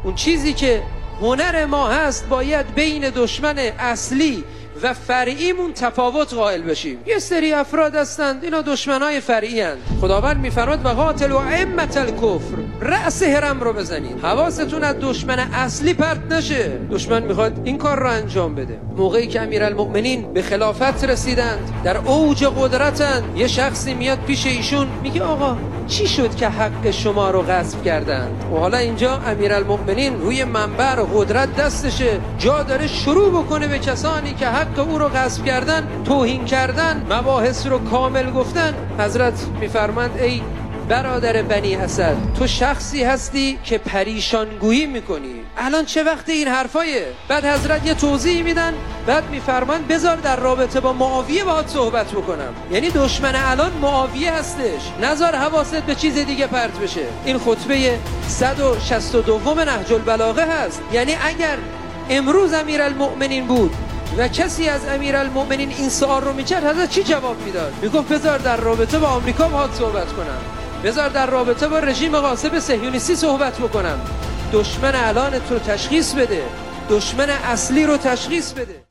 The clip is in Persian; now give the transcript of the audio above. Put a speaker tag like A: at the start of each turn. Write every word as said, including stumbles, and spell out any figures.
A: اون چیزی که هنر ما هست باید بین دشمن اصلی و فرعیمون تفاوت قائل بشیم. یه سری افراد هستند اینا دشمنای فرعی هستند. خداوند میفرماد و قاتلوا ائمة الکفر، رأس هرم رو بزنید. حواستون از دشمن اصلی پرت نشه. دشمن میخواد این کار رو انجام بده. موقعی که امیرالمؤمنین به خلافت رسیدند، در اوج قدرتند، یه شخصی میاد پیش ایشون میگه آقا چی شد که حق شما رو غصب کردند؟ و حالا اینجا امیرالمؤمنین روی منبر قدرت دستشه، جا داره شروع بکنه به کسانی که حق او رو غصب کردن، توهین کردن، مباحث رو کامل گفتن. حضرت میفرمند ای برادر بنی اسد، تو شخصی هستی که پریشانگویی میکنی. الان چه وقت این حرفایه؟ بعد حضرت یه توضیح میدن، بعد میفرمند بذار در رابطه با معاویه باهات صحبت بکنم. یعنی دشمن الان معاویه هستش، نذار حواست به چیز دیگه پرت بشه. این خطبه صد و شصت و دو نهج البلاغه هست. یعنی اگر امروز امیرالمؤمنین بود و کسی از امیرالمؤمنین این سوال رو میکرد، حضرت چی جواب میداد؟ میگفت بذار در رابطه با آمریکا باهات صحبت کنم، بذار در رابطه با رژیم غاصب صهیونیستی صحبت بکنم. دشمن الان تو تشخیص بده، دشمن اصلی رو تشخیص بده.